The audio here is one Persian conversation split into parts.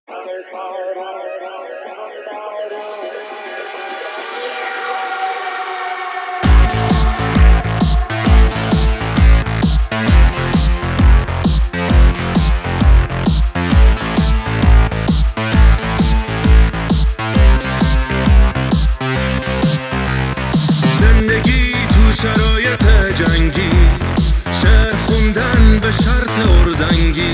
زندگی تو شرایط جنگی، شعر خوندن به شرط اردنگی،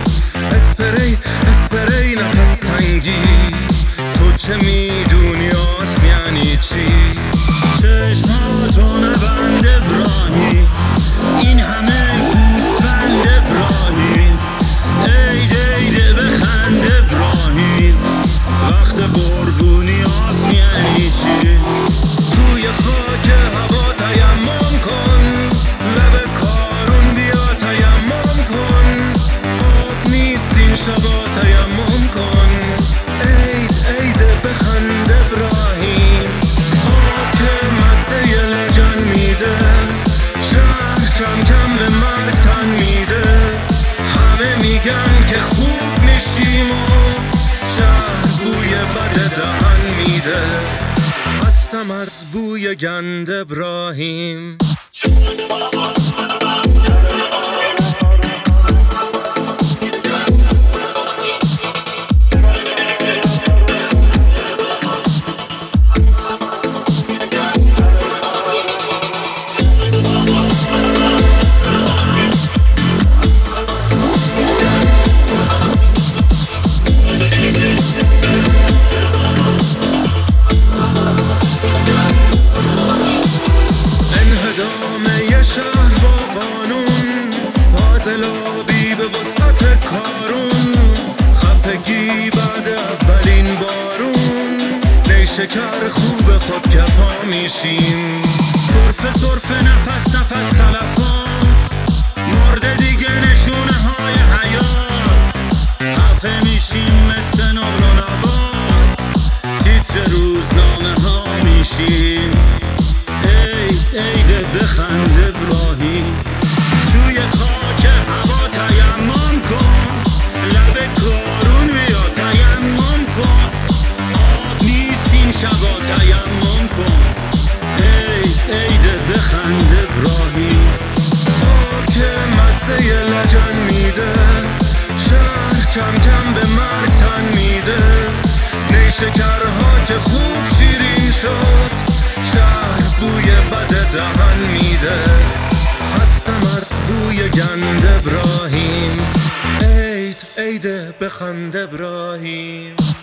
اسپری نفس تنگی. تو چه میدونی آسم یعنی چی؟ چشماتو نبند ابراهیم، این همه گوسفند ابراهیم. عیده بخند ابراهیم، وقت قربونی آسم یعنی چی؟ توی خاک هوا تیمم کن، لب کارون بیا تیمم کن. آب نیست این شبا تیمم کن. عید بخند ابراهیم. آب که مزه لجن میده، شهر کم کم به مرگ تن میده. همه میگن که خوب میشیم و شهر بوی بد دهن میده. هستم از بوی گند ابراهیم. شهر با قانون، فاضلابی به وسعت کارون. خفگی بعد اولین بارون، نیشکر خوب خود کفا میشیم. سرفه نفس تلفات، مرده دیگه نشونه های حیات. خفه میشیم مثل نقل و نبات، تیتر روزنامه ها میشیم. عید بخند ابراهیم. توی خاک هوا تیمم کن، لب کارون بیا تیمم کن. آب نیست این شبا تیمم کن. عید بخند ابراهیم. آب که مزه لجن میده، شهر کم کم به مرگ تن میده. نیشکرها که خوب شیرین شد، شهر بوی بد دهن میده. هستم از بوی گند ابراهیم. عید بخند ابراهیم.